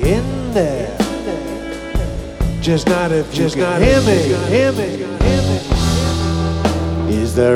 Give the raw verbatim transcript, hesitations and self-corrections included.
in there. Just not if you can hear me, hear me, hear me. Is there